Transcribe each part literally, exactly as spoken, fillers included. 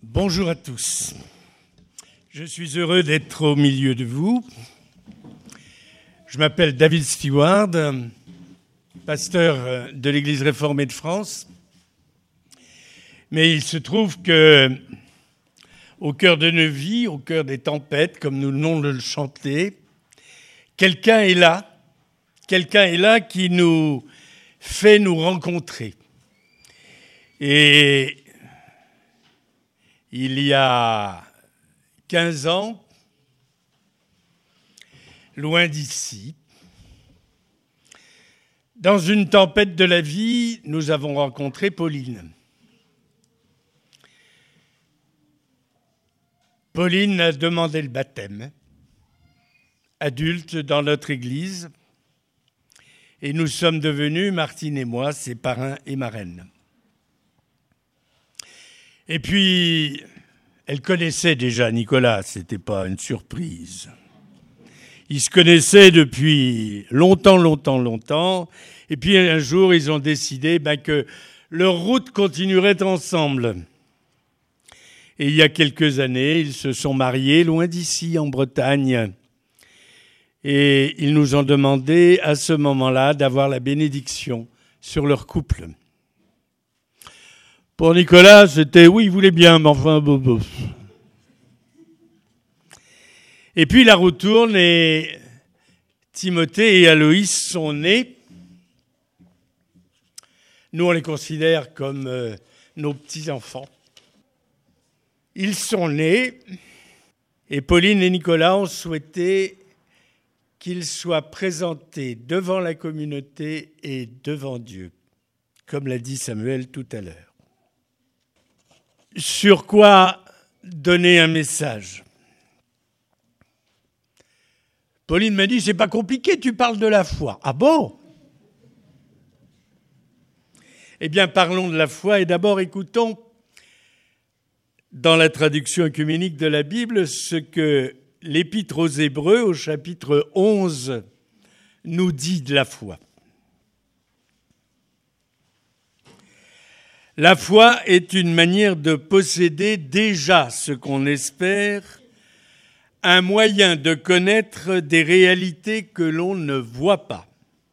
Bonjour à tous. Je suis heureux d'être au milieu de vous. Je m'appelle David Stewart, pasteur de l'Église réformée de France. Mais il se trouve que, au cœur de nos vies, au cœur des tempêtes, comme nous venons de le chanter, quelqu'un est là, quelqu'un est là qui nous fait nous rencontrer. Et il y a quinze ans, loin d'ici, dans une tempête de la vie, nous avons rencontré Pauline. Pauline a demandé le baptême, adulte dans notre Église, et nous sommes devenus, Martine et moi, ses parrains et marraines. Et puis, elle connaissait déjà Nicolas, ce n'était pas une surprise. Ils se connaissaient depuis longtemps, longtemps, longtemps. Et puis un jour, ils ont décidé ben, que leur route continuerait ensemble. Et il y a quelques années, ils se sont mariés loin d'ici, en Bretagne. Et ils nous ont demandé à ce moment-là d'avoir la bénédiction sur leur couple. Pour Nicolas, c'était oui, il voulait bien, mais enfin, bof, bof. Et puis la roue tourne et Timothée et Aloïs sont nés. Nous, on les considère comme euh, nos petits-enfants. Ils sont nés et Pauline et Nicolas ont souhaité qu'ils soient présentés devant la communauté et devant Dieu, comme l'a dit Samuel tout à l'heure. Sur quoi donner un message ? Pauline m'a dit, c'est pas compliqué, tu parles de la foi. Ah bon ? Eh bien, parlons de la foi et d'abord écoutons, dans la traduction œcuménique de la Bible, ce que l'Épître aux Hébreux, au chapitre onze, nous dit de la foi. La foi est une manière de posséder déjà ce qu'on espère, un moyen de connaître des réalités que l'on ne voit pas.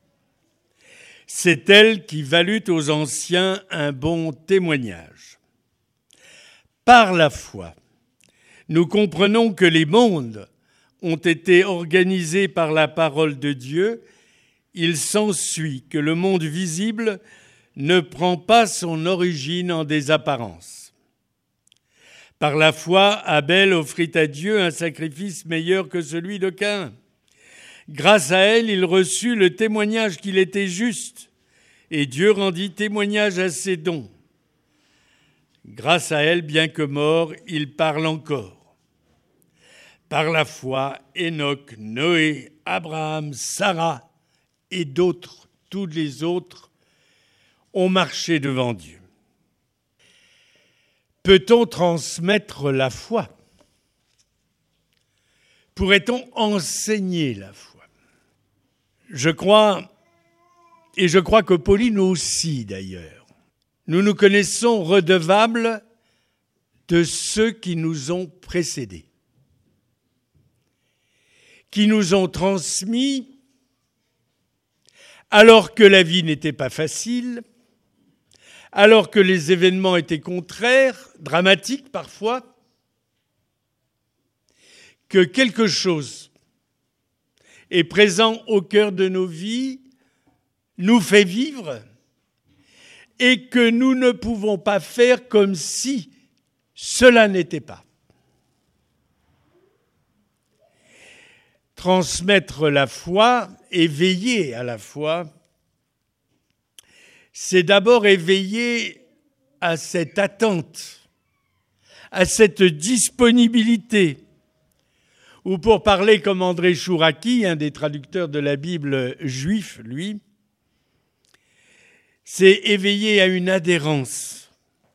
C'est elle qui valut aux anciens un bon témoignage. Par la foi, nous comprenons que les mondes ont été organisés par la parole de Dieu. Il s'ensuit que le monde visible ne prend pas son origine en des apparences. Par la foi, Abel offrit à Dieu un sacrifice meilleur que celui de Caïn. Grâce à elle, il reçut le témoignage qu'il était juste, et Dieu rendit témoignage à ses dons. Grâce à elle, bien que mort, il parle encore. Par la foi, Enoch, Noé, Abraham, Sarah et d'autres, tous les autres, ont marché devant Dieu. Peut-on transmettre la foi ? Pourrait-on enseigner la foi ? Je crois, et je crois que Pauline aussi d'ailleurs, nous nous connaissons redevables de ceux qui nous ont précédés, qui nous ont transmis, alors que la vie n'était pas facile, alors que les événements étaient contraires, dramatiques parfois, que quelque chose est présent au cœur de nos vies, nous fait vivre, et que nous ne pouvons pas faire comme si cela n'était pas. Transmettre la foi, éveiller à la foi, c'est d'abord éveiller à cette attente, à cette disponibilité, ou pour parler comme André Chouraki, un des traducteurs de la Bible juif, lui, c'est éveiller à une adhérence.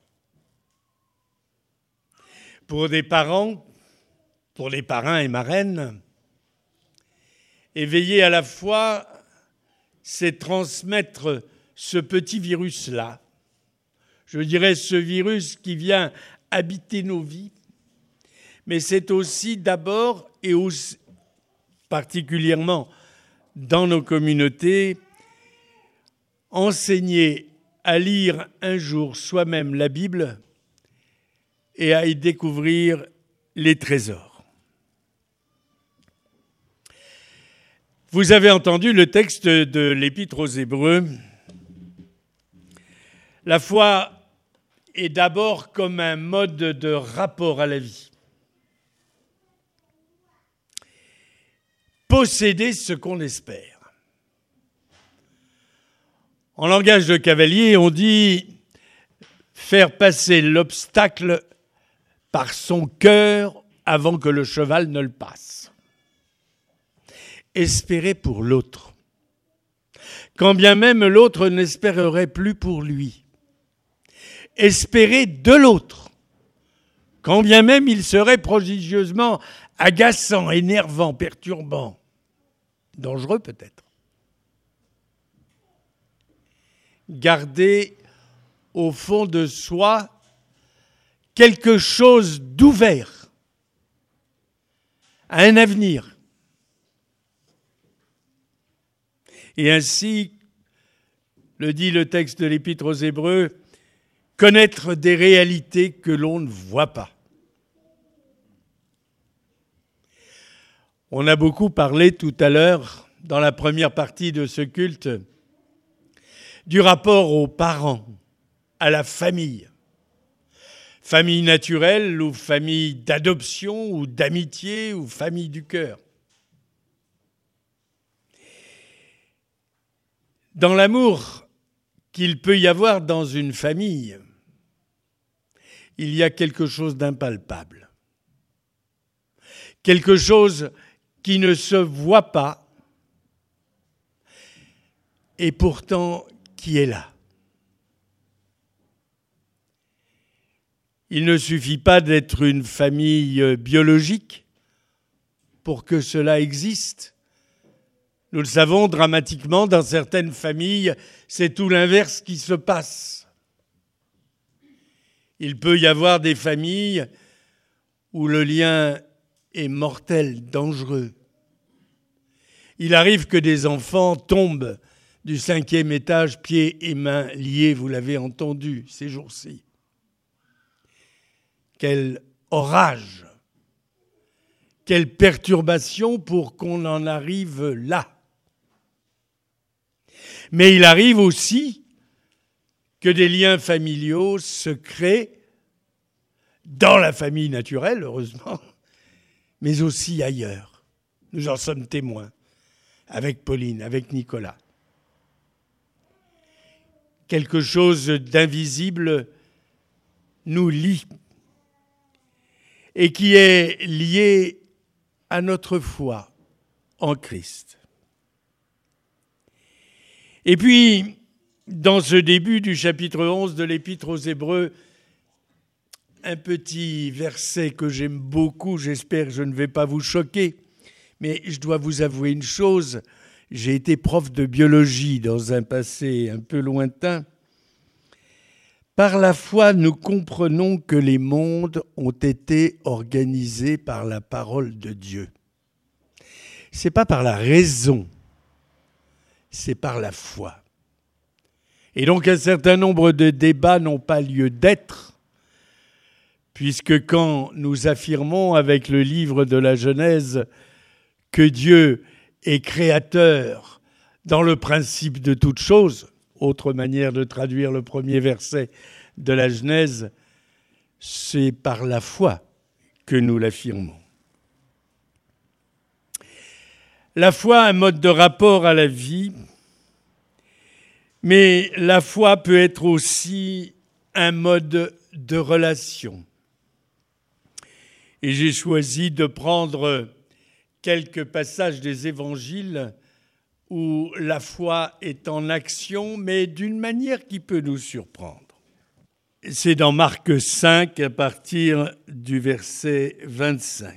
Pour des parents, pour les parrains et marraines, éveiller à la foi, c'est transmettre ce petit virus-là. Je dirais ce virus qui vient habiter nos vies, mais c'est aussi d'abord et aussi, particulièrement dans nos communautés, enseigner à lire un jour soi-même la Bible et à y découvrir les trésors. Vous avez entendu le texte de l'Épître aux Hébreux. La foi est d'abord comme un mode de rapport à la vie. Posséder ce qu'on espère. En langage de cavalier, on dit faire passer l'obstacle par son cœur avant que le cheval ne le passe. Espérer pour l'autre, quand bien même l'autre n'espérerait plus pour lui. Espérer de l'autre, quand bien même il serait prodigieusement agaçant, énervant, perturbant, dangereux peut-être. Garder au fond de soi quelque chose d'ouvert à un avenir. Et ainsi, le dit le texte de l'Épître aux Hébreux, connaître des réalités que l'on ne voit pas. On a beaucoup parlé tout à l'heure, dans la première partie de ce culte, du rapport aux parents, à la famille. Famille naturelle ou famille d'adoption ou d'amitié ou famille du cœur. Dans l'amour qu'il peut y avoir dans une famille, il y a quelque chose d'impalpable. Quelque chose qui ne se voit pas et pourtant qui est là. Il ne suffit pas d'être une famille biologique pour que cela existe. Nous le savons, dramatiquement, dans certaines familles, c'est tout l'inverse qui se passe. Il peut y avoir des familles où le lien est mortel, dangereux. Il arrive que des enfants tombent du cinquième étage, pieds et mains liés, vous l'avez entendu ces jours-ci. Quel orage, quelle perturbation pour qu'on en arrive là. Mais il arrive aussi que des liens familiaux se créent dans la famille naturelle, heureusement, mais aussi ailleurs. Nous en sommes témoins, avec Pauline, avec Nicolas. Quelque chose d'invisible nous lie et qui est lié à notre foi en Christ. Et puis, dans ce début du chapitre onze de l'Épître aux Hébreux, un petit verset que j'aime beaucoup, j'espère que je ne vais pas vous choquer, mais je dois vous avouer une chose, j'ai été prof de biologie dans un passé un peu lointain. Par la foi, nous comprenons que les mondes ont été organisés par la parole de Dieu. Ce n'est pas par la raison, c'est par la foi. Et donc un certain nombre de débats n'ont pas lieu d'être, puisque quand nous affirmons avec le livre de la Genèse que Dieu est créateur dans le principe de toute chose, autre manière de traduire le premier verset de la Genèse, c'est par la foi que nous l'affirmons. La foi, un mode de rapport à la vie, mais la foi peut être aussi un mode de relation. Et j'ai choisi de prendre quelques passages des évangiles où la foi est en action, mais d'une manière qui peut nous surprendre. C'est dans Marc cinq, à partir du verset vingt-cinq.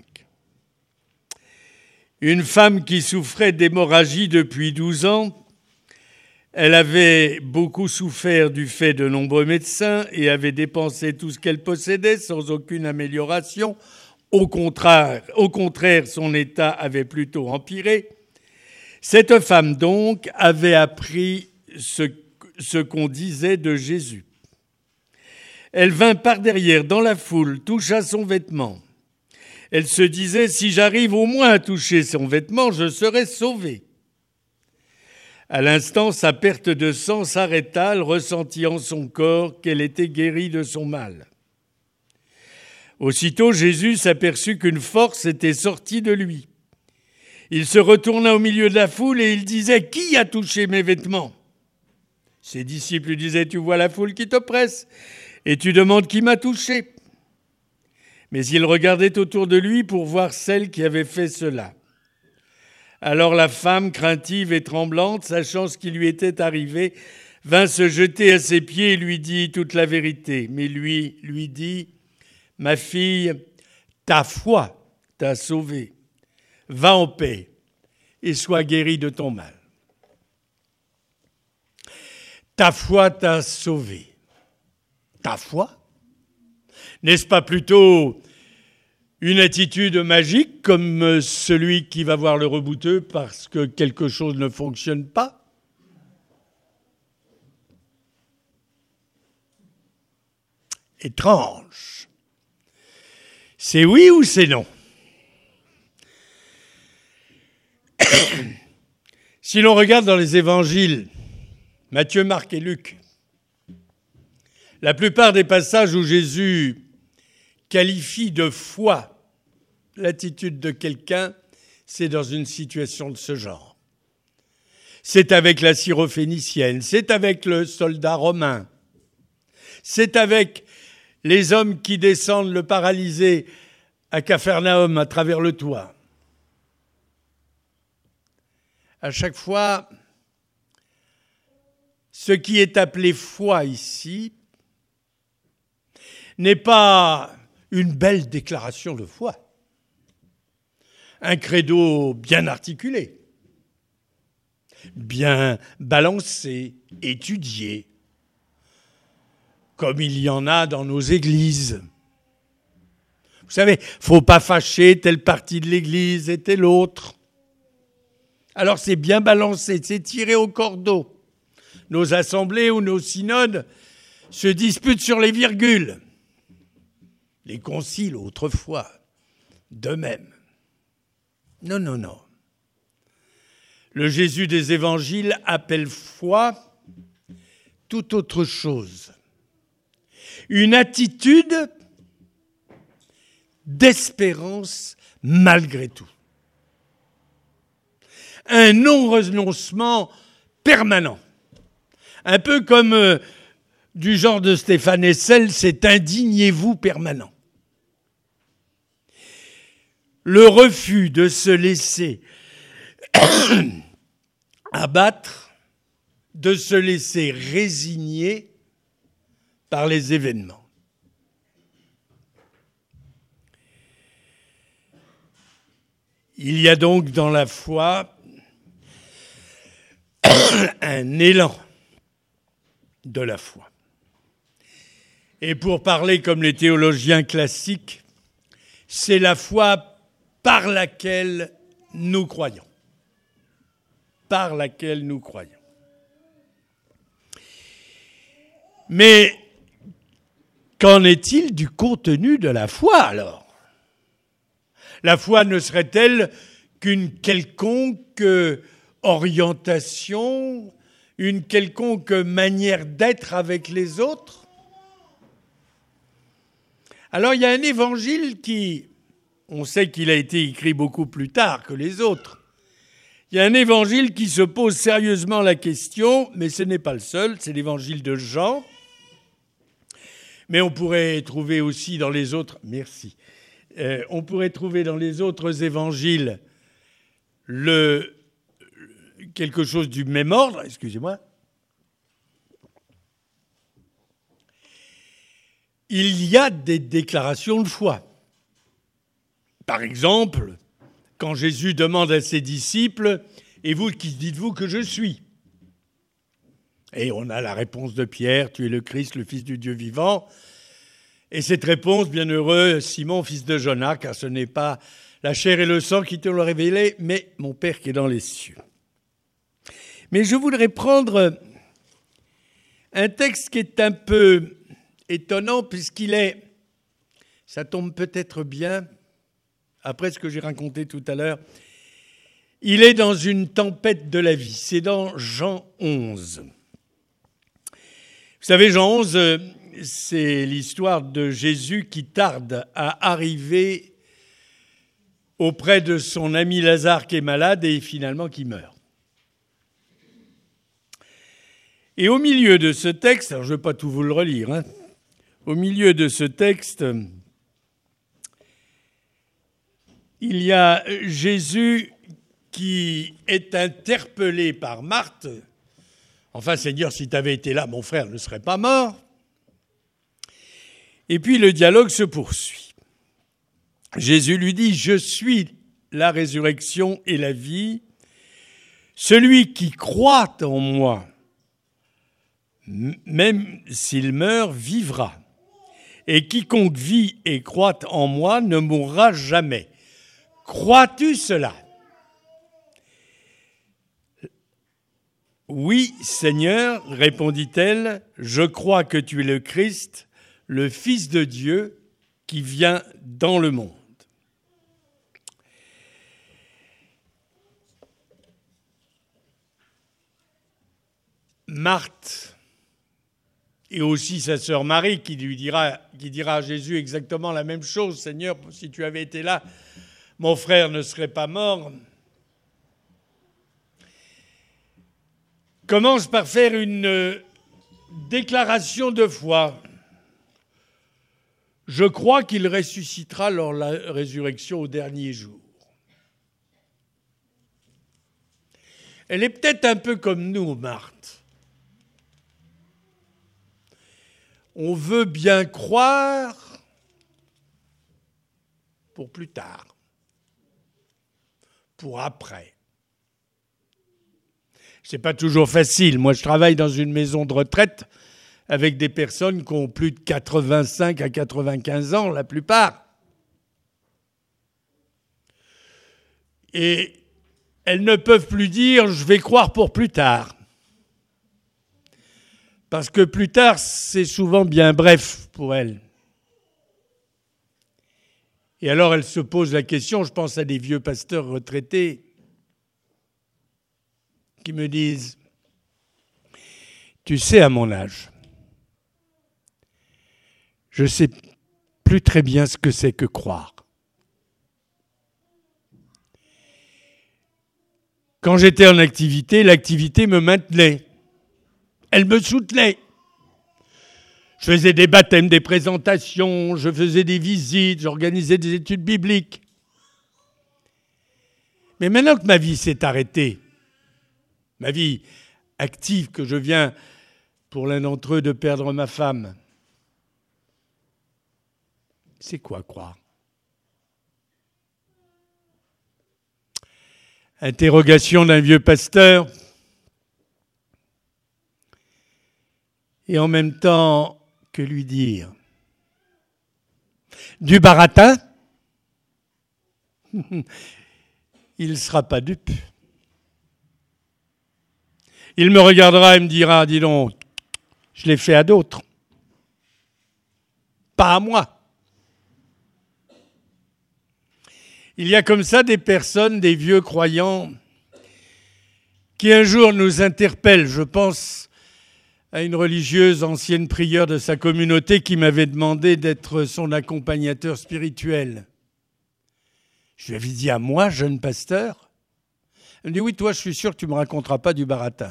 Une femme qui souffrait d'hémorragie depuis douze ans, Elle avait beaucoup souffert du fait de nombreux médecins et avait dépensé tout ce qu'elle possédait sans aucune amélioration. Au contraire, au contraire, son état avait plutôt empiré. Cette femme, donc, avait appris ce, ce qu'on disait de Jésus. Elle vint par derrière, dans la foule, toucha son vêtement. Elle se disait, si j'arrive au moins à toucher son vêtement, je serai sauvée. À l'instant, sa perte de sang s'arrêta, elle ressentit en son corps qu'elle était guérie de son mal. Aussitôt, Jésus s'aperçut qu'une force était sortie de lui. Il se retourna au milieu de la foule et il disait « Qui a touché mes vêtements ?» Ses disciples lui disaient « Tu vois la foule qui te presse et tu demandes qui m'a touché ?» Mais il regardait autour de lui pour voir celle qui avait fait cela. Alors la femme, craintive et tremblante, sachant ce qui lui était arrivé, vint se jeter à ses pieds et lui dit toute la vérité. Mais lui lui dit « Ma fille, ta foi t'a sauvée. Va en paix et sois guérie de ton mal. » Ta foi t'a sauvée. Ta foi ? N'est-ce pas plutôt une attitude magique comme celui qui va voir le rebouteux parce que quelque chose ne fonctionne pas ? Étrange. C'est oui ou c'est non ? Si l'on regarde dans les évangiles, Matthieu, Marc et Luc, la plupart des passages où Jésus qualifie de foi l'attitude de quelqu'un, c'est dans une situation de ce genre. C'est avec la syrophénicienne, c'est avec le soldat romain, c'est avec les hommes qui descendent le paralysé à Capharnaüm à travers le toit. À chaque fois, ce qui est appelé foi ici n'est pas une belle déclaration de foi, un credo bien articulé, bien balancé, étudié, comme il y en a dans nos églises. Vous savez, il ne faut pas fâcher telle partie de l'église et telle autre. Alors c'est bien balancé, c'est tiré au cordeau. Nos assemblées ou nos synodes se disputent sur les virgules. Les conciles, autrefois, de même. Non, non, non. Le Jésus des évangiles appelle foi tout autre chose. Une attitude d'espérance malgré tout. Un non-renoncement permanent. Un peu comme euh, du genre de Stéphane Hessel, c'est indignez-vous permanent. Le refus de se laisser abattre, de se laisser résigner par les événements. Il y a donc dans la foi un élan de la foi. Et pour parler comme les théologiens classiques, c'est la foi par laquelle nous croyons. Par laquelle nous croyons. Mais qu'en est-il du contenu de la foi alors ? La foi ne serait-elle qu'une quelconque orientation, une quelconque manière d'être avec les autres ? Alors il y a un évangile qui, on sait qu'il a été écrit beaucoup plus tard que les autres. Il y a un évangile qui se pose sérieusement la question, mais ce n'est pas le seul, c'est l'évangile de Jean. Mais on pourrait trouver aussi dans les autres, merci, euh, on pourrait trouver dans les autres évangiles le, quelque chose du même ordre, excusez-moi. Il y a des déclarations de foi. Par exemple, quand Jésus demande à ses disciples « Et vous, qui dites-vous que je suis ?» Et on a la réponse de Pierre, tu es le Christ, le Fils du Dieu vivant. Et cette réponse, bienheureux Simon, fils de Jonas, car ce n'est pas la chair et le sang qui te l'ont révélé, mais mon Père qui est dans les cieux. Mais je voudrais prendre un texte qui est un peu étonnant, puisqu'il est, ça tombe peut-être bien, après ce que j'ai raconté tout à l'heure, il est dans une tempête de la vie. C'est dans Jean onze. Vous savez, Jean onze, c'est l'histoire de Jésus qui tarde à arriver auprès de son ami Lazare qui est malade et finalement qui meurt. Et au milieu de ce texte, alors je ne vais pas tout vous le relire, hein, au milieu de ce texte, il y a Jésus qui est interpellé par Marthe. Enfin, Seigneur, si tu avais été là, mon frère ne serait pas mort. Et puis le dialogue se poursuit. Jésus lui dit, « Je suis la résurrection et la vie. Celui qui croit en moi, même s'il meurt, vivra. Et quiconque vit et croit en moi ne mourra jamais. Crois-tu cela ?» « Oui, Seigneur, répondit-elle, je crois que tu es le Christ, le Fils de Dieu qui vient dans le monde. » Marthe et aussi sa sœur Marie qui lui dira, qui dira à Jésus exactement la même chose. « Seigneur, si tu avais été là, mon frère ne serait pas mort. » Commence par faire une déclaration de foi. « Je crois qu'il ressuscitera lors de la résurrection au dernier jour. » Elle est peut-être un peu comme nous, Marthe. On veut bien croire pour plus tard, pour après. C'est pas toujours facile. Moi, je travaille dans une maison de retraite avec des personnes qui ont plus de quatre-vingt-cinq à quatre-vingt-quinze ans, la plupart. Et elles ne peuvent plus dire « je vais croire pour plus tard ». Parce que plus tard, c'est souvent bien bref pour elles. Et alors, elles se posent la question, je pense à des vieux pasteurs retraités, qui me disent, tu sais, à mon âge, je ne sais plus très bien ce que c'est que croire. Quand j'étais en activité, l'activité me maintenait. Elle me soutenait. Je faisais des baptêmes, des présentations, je faisais des visites, j'organisais des études bibliques. Mais maintenant que ma vie s'est arrêtée, ma vie active, que je viens, pour l'un d'entre eux, de perdre ma femme. C'est quoi croire ? Interrogation d'un vieux pasteur. Et en même temps, que lui dire ? Du baratin ? Il ne sera pas dupe. Il me regardera et me dira, dis donc, je l'ai fait à d'autres. Pas à moi. Il y a comme ça des personnes, des vieux croyants, qui un jour nous interpellent. Je pense à une religieuse ancienne prieure de sa communauté qui m'avait demandé d'être son accompagnateur spirituel. Je lui avais dit, à moi, jeune pasteur ? Elle me dit, oui, toi, je suis sûr que tu ne me raconteras pas du baratin.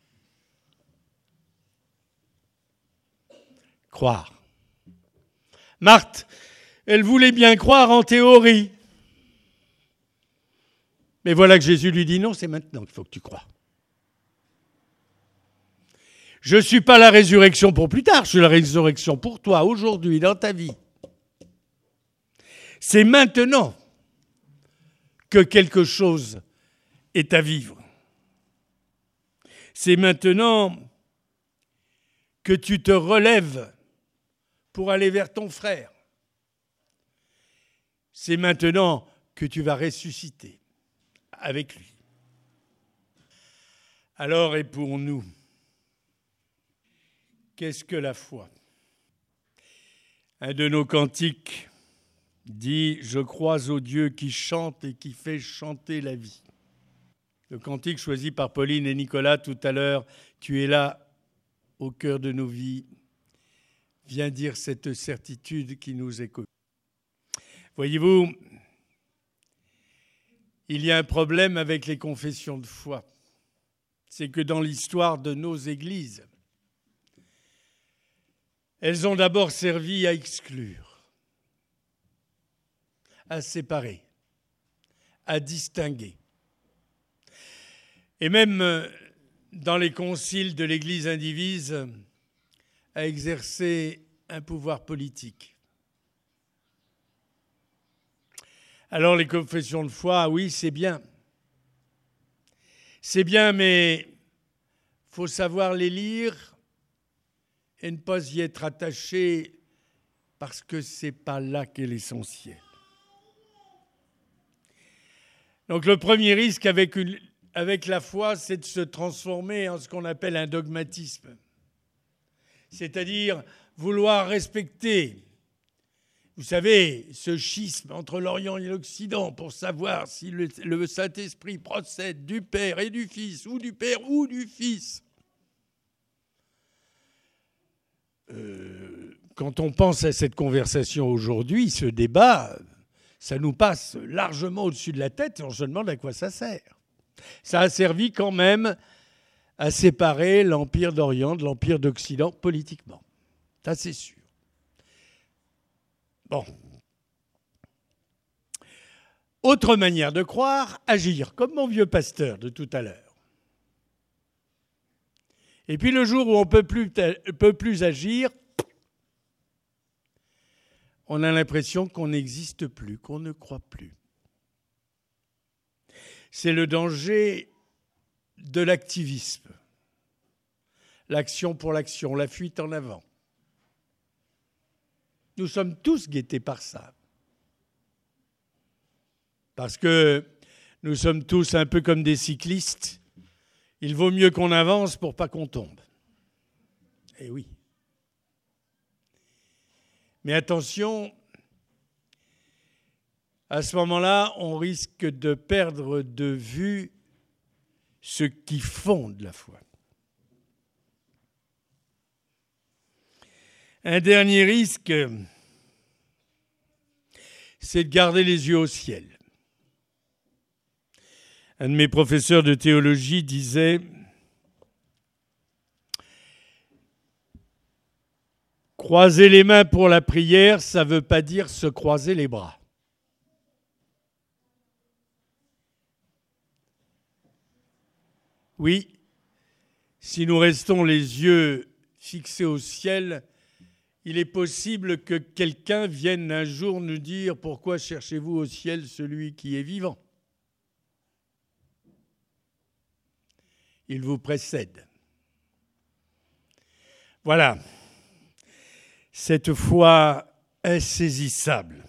Croire. Marthe, elle voulait bien croire en théorie. Mais voilà que Jésus lui dit, non, c'est maintenant qu'il faut que tu crois. Je ne suis pas la résurrection pour plus tard, je suis la résurrection pour toi, aujourd'hui, dans ta vie. C'est maintenant que quelque chose est à vivre. C'est maintenant que tu te relèves pour aller vers ton frère. C'est maintenant que tu vas ressusciter avec lui. Alors, et pour nous, qu'est-ce que la foi ? Un de nos cantiques dit « Je crois au Dieu qui chante et qui fait chanter la vie ». Le cantique choisi par Pauline et Nicolas tout à l'heure, « Tu es là au cœur de nos vies », vient dire cette certitude qui nous est commune. Voyez-vous, il y a un problème avec les confessions de foi. C'est que dans l'histoire de nos églises, elles ont d'abord servi à exclure, à séparer, à distinguer. Et même dans les conciles de l'Église indivise, à exercer un pouvoir politique. Alors les confessions de foi, oui, c'est bien. C'est bien, mais il faut savoir les lire et ne pas y être attaché parce que ce n'est pas là qu'est l'essentiel. Donc le premier risque avec, une, avec la foi, c'est de se transformer en ce qu'on appelle un dogmatisme. C'est-à-dire vouloir respecter, vous savez, ce schisme entre l'Orient et l'Occident pour savoir si le, le Saint-Esprit procède du Père et du Fils, ou du Père ou du Fils. Euh, quand on pense à cette conversation aujourd'hui, ce débat, ça nous passe largement au-dessus de la tête et on se demande à quoi ça sert. Ça a servi quand même à séparer l'Empire d'Orient de l'Empire d'Occident politiquement. Ça, c'est sûr. Bon. Autre manière de croire, agir, comme mon vieux pasteur de tout à l'heure. Et puis le jour où on ne peut plus, peut plus agir, on a l'impression qu'on n'existe plus, qu'on ne croit plus. C'est le danger de l'activisme. L'action pour l'action, la fuite en avant. Nous sommes tous guettés par ça. Parce que nous sommes tous un peu comme des cyclistes. Il vaut mieux qu'on avance pour pas qu'on tombe. Eh oui. Mais attention, à ce moment-là, on risque de perdre de vue ce qui fonde la foi. Un dernier risque, c'est de garder les yeux au ciel. Un de mes professeurs de théologie disait « Croiser les mains pour la prière, ça ne veut pas dire se croiser les bras. » Oui, si nous restons les yeux fixés au ciel, il est possible que quelqu'un vienne un jour nous dire « Pourquoi cherchez-vous au ciel celui qui est vivant ?» Il vous précède. Voilà, cette foi insaisissable.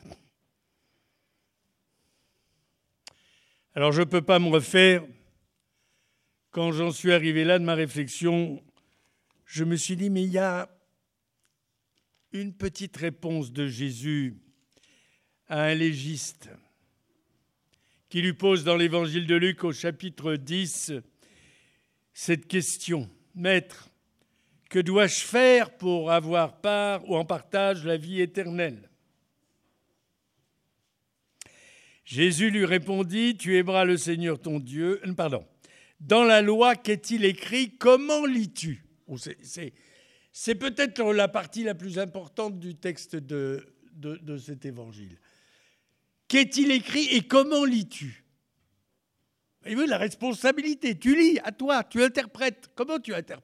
Alors je ne peux pas me refaire. Quand j'en suis arrivé là de ma réflexion, je me suis dit, mais il y a une petite réponse de Jésus à un légiste qui lui pose dans l'évangile de Luc au chapitre dix cette question. Maître, que dois-je faire pour avoir part ou en partage la vie éternelle ? Jésus lui répondit, tu aimeras le Seigneur ton Dieu. Pardon. Dans la loi, qu'est-il écrit ? Comment lis-tu ? c'est, c'est, c'est peut-être la partie la plus importante du texte de, de, de cet évangile. Qu'est-il écrit et comment lis-tu ? Il veut la responsabilité. Tu lis, à toi, tu interprètes. Comment tu interprètes ?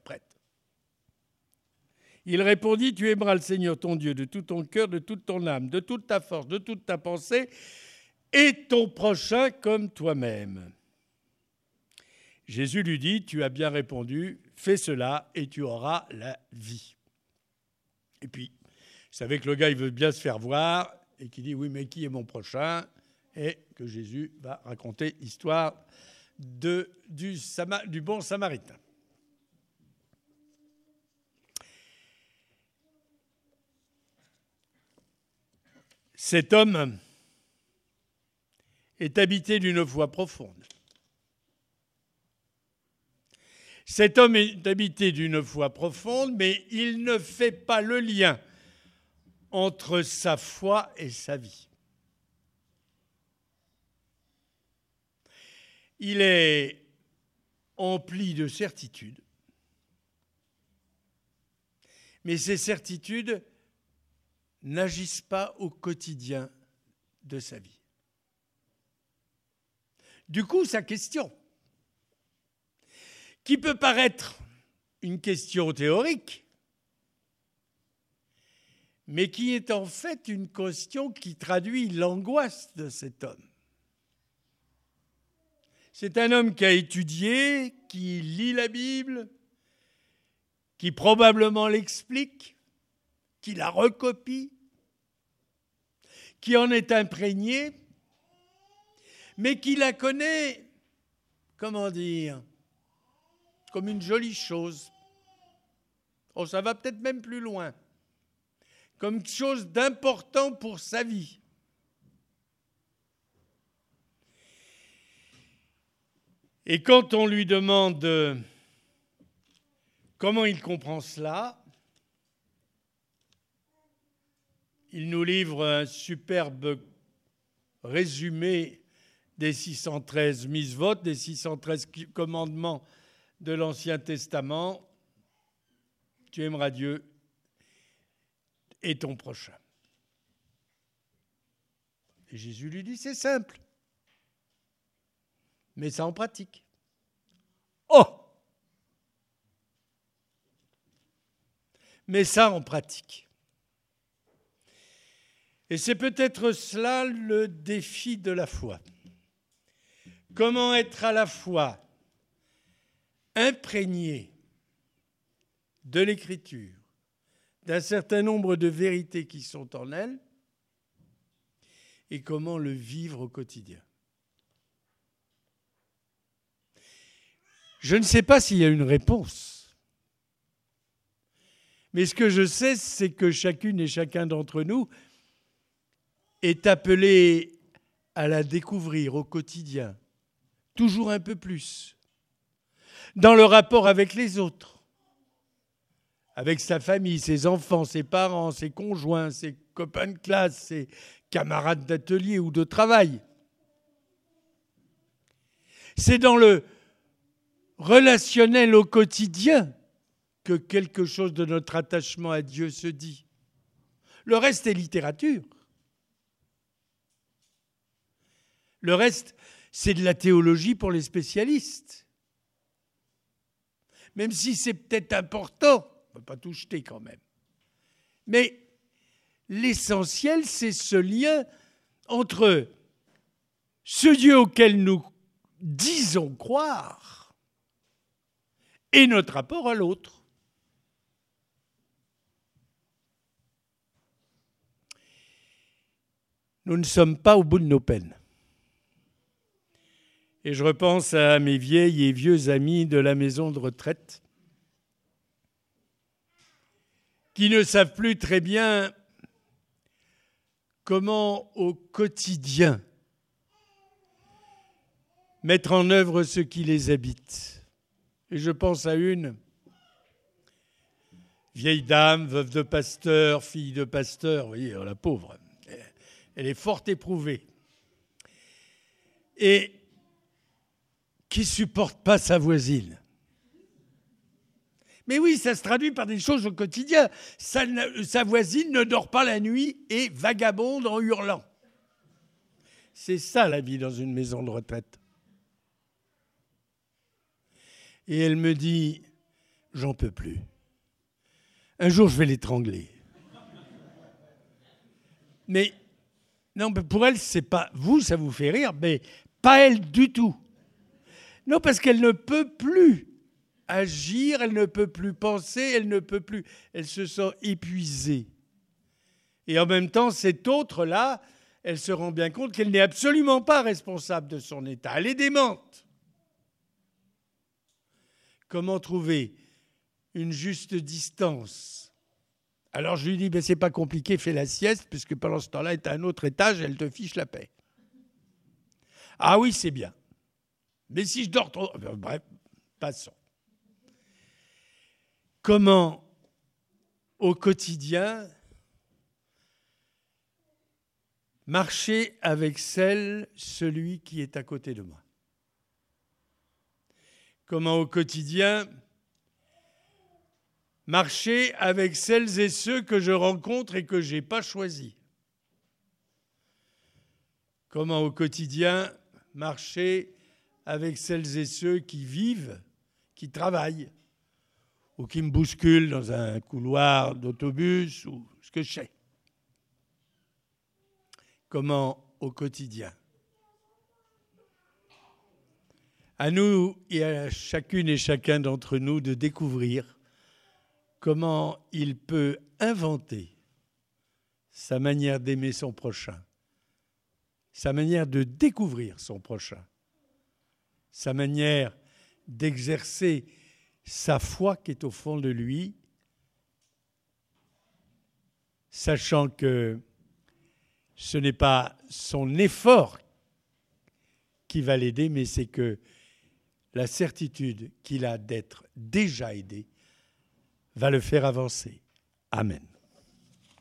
Il répondit, tu aimeras le Seigneur ton Dieu de tout ton cœur, de toute ton âme, de toute ta force, de toute ta pensée, et ton prochain comme toi-même. Jésus lui dit, tu as bien répondu, fais cela et tu auras la vie. Et puis, vous savez que le gars, il veut bien se faire voir, et qui dit, oui, mais qui est mon prochain? Et que Jésus va raconter l'histoire de, du, Sama, du bon Samaritain. Cet homme est habité d'une foi profonde. Cet homme est habité d'une foi profonde, mais il ne fait pas le lien entre sa foi et sa vie. Il est empli de certitudes, mais ces certitudes n'agissent pas au quotidien de sa vie. Du coup, sa question, qui peut paraître une question théorique, mais qui est en fait une question qui traduit l'angoisse de cet homme. C'est un homme qui a étudié, qui lit la Bible, qui probablement l'explique, qui la recopie, qui en est imprégné, mais qui la connaît, comment dire, comme une jolie chose. Oh, ça va peut-être même plus loin. Comme quelque chose d'important pour sa vie. Et quand on lui demande comment il comprend cela, il nous livre un superbe résumé des six cent treize mitzvot, des six cent treize commandements de l'Ancien Testament. Tu aimeras Dieu et ton prochain. Et Jésus lui dit, c'est simple. Mais ça en pratique. Oh! Mais ça en pratique. Et c'est peut-être cela le défi de la foi. Comment être à la fois imprégné de l'Écriture, d'un certain nombre de vérités qui sont en elle, et comment le vivre au quotidien. Je ne sais pas s'il y a une réponse, mais ce que je sais, c'est que chacune et chacun d'entre nous est appelé à la découvrir au quotidien, toujours un peu plus, dans le rapport avec les autres, avec sa famille, ses enfants, ses parents, ses conjoints, ses copains de classe, ses camarades d'atelier ou de travail. C'est dans le relationnel au quotidien que quelque chose de notre attachement à Dieu se dit. Le reste est littérature. Le reste, c'est de la théologie pour les spécialistes. Même si c'est peut-être important, on ne peut pas tout jeter quand même. Mais l'essentiel, c'est ce lien entre ce Dieu auquel nous disons croire et notre rapport à l'autre. Nous ne sommes pas au bout de nos peines. Et je repense à mes vieilles et vieux amis de la maison de retraite qui ne savent plus très bien comment au quotidien mettre en œuvre ce qui les habite. Et je pense à une vieille dame, veuve de pasteur, fille de pasteur, vous voyez, la pauvre, elle est fort éprouvée. Et qui ne supporte pas sa voisine. Mais oui, ça se traduit par des choses au quotidien. Sa, sa voisine ne dort pas la nuit et vagabonde en hurlant. C'est ça la vie dans une maison de retraite. Et elle me dit, j'en peux plus. Un jour, je vais l'étrangler. Mais, non, pour elle, c'est pas, vous, ça vous fait rire, mais pas elle du tout. Non, parce qu'elle ne peut plus agir, elle ne peut plus penser, elle ne peut plus, elle se sent épuisée. Et en même temps, cette autre-là, elle se rend bien compte qu'elle n'est absolument pas responsable de son état. Elle est démente. Comment trouver une juste distance? Alors je lui dis, ben, c'est pas compliqué, fais la sieste, puisque pendant ce temps-là, elle est à un autre étage, elle te fiche la paix. Ah oui, c'est bien. Mais si je dors trop... Bref, passons. Comment, au quotidien, marcher avec celle, celui qui est à côté de moi? Comment, au quotidien, marcher avec celles et ceux que je rencontre et que je n'ai pas choisis? Comment, au quotidien, marcher avec celles et ceux qui vivent, qui travaillent, ou qui me bousculent dans un couloir d'autobus, ou ce que je sais? Comment, au quotidien? À nous et à chacune et chacun d'entre nous de découvrir comment il peut inventer sa manière d'aimer son prochain, sa manière de découvrir son prochain, sa manière d'exercer sa foi qui est au fond de lui, sachant que ce n'est pas son effort qui va l'aider, mais c'est que la certitude qu'il a d'être déjà aidé va le faire avancer. Amen.